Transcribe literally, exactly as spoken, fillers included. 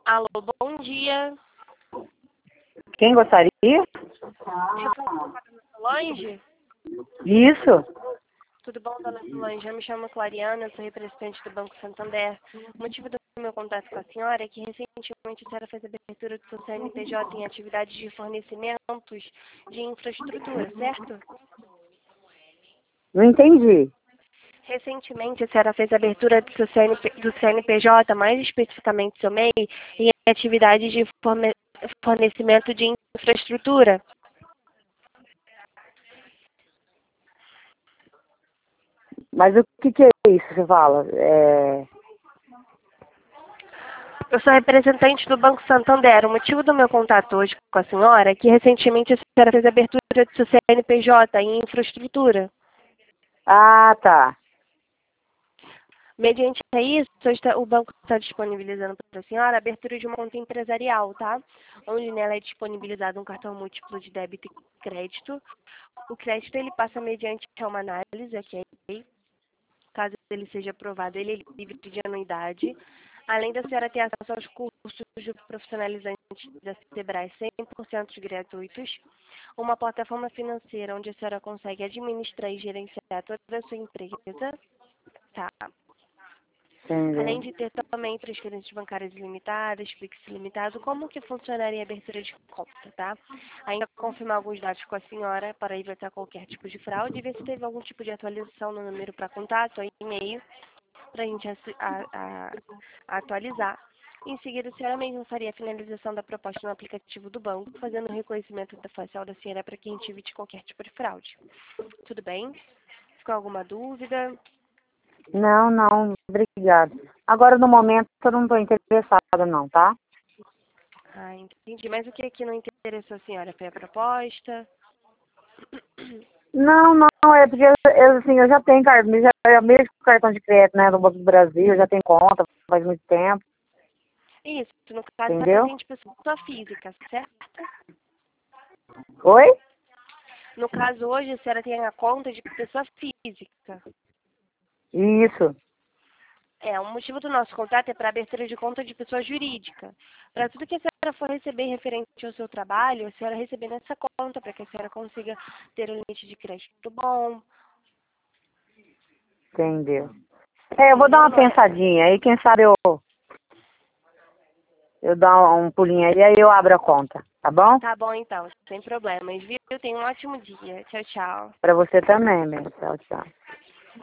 Alô, bom dia. Quem gostaria? Eu falo com a dona Solange. Isso. Tudo bom, dona Solange? Eu me chamo Clariana, eu sou representante do Banco Santander. O motivo do meu contato com a senhora é que recentemente a senhora fez a abertura do seu C N P J em atividades de fornecimentos de infraestrutura, certo? Não entendi. Recentemente a senhora fez a abertura do seu C N P, do C N P J, mais especificamente seu M E I, em atividades de forne- fornecimento de infraestrutura. Mas o que, que é isso que você fala? É... Eu sou representante do Banco Santander. O motivo do meu contato hoje com a senhora é que recentemente a senhora fez a abertura do seu C N P J em infraestrutura. Ah, tá. Mediante a isso, está- o banco está disponibilizando para a senhora a abertura de uma conta empresarial, tá? Onde nela é disponibilizado um cartão múltiplo de débito e crédito. O crédito ele passa mediante uma análise, ok? Caso ele seja aprovado, ele é livre de anuidade. Além da senhora ter acesso aos cursos de profissionalizante da Sebrae cem por cento gratuitos, uma plataforma financeira onde a senhora consegue administrar e gerenciar toda a sua empresa, tá? Além Entendi. de ter também transferências bancárias ilimitadas, Pix ilimitado, como que funcionaria a abertura de conta, tá? Ainda confirmar alguns dados com a senhora para evitar qualquer tipo de fraude e ver se teve algum tipo de atualização no número para contato ou e-mail para a gente assi- a- a- a atualizar. Em seguida, a senhora mesmo faria a finalização da proposta no aplicativo do banco, fazendo o reconhecimento da facial da senhora para que a gente evite qualquer tipo de fraude. Tudo bem? Ficou alguma dúvida? Não, não, obrigado. Agora, no momento, eu não estou interessada, não, tá? Ah, entendi. Mas o que aqui não interessou a senhora? Foi a proposta? Não, não, é porque eu, assim, eu já tenho cartão, já, eu mesmo com cartão de crédito, né, do Banco do Brasil, eu já tenho conta faz muito tempo, Isso, no caso, entendeu? fazem de pessoa física, certo? Oi? No caso, hoje, a senhora tem a conta de pessoa física. Isso, É, o motivo do nosso contato é para abertura de conta de pessoa jurídica. Para tudo que a senhora for receber referente ao seu trabalho, a senhora receber nessa conta, para que a senhora consiga ter um limite de crédito bom, entendeu. É, eu vou dar entendeu? uma Não é... pensadinha, aí quem sabe eu, eu dou um pulinho aí, aí eu abro a conta, tá bom? Tá bom, então, sem problemas, viu? Tenha um ótimo dia. Tchau, tchau. Pra você também, meu. Tchau, tchau.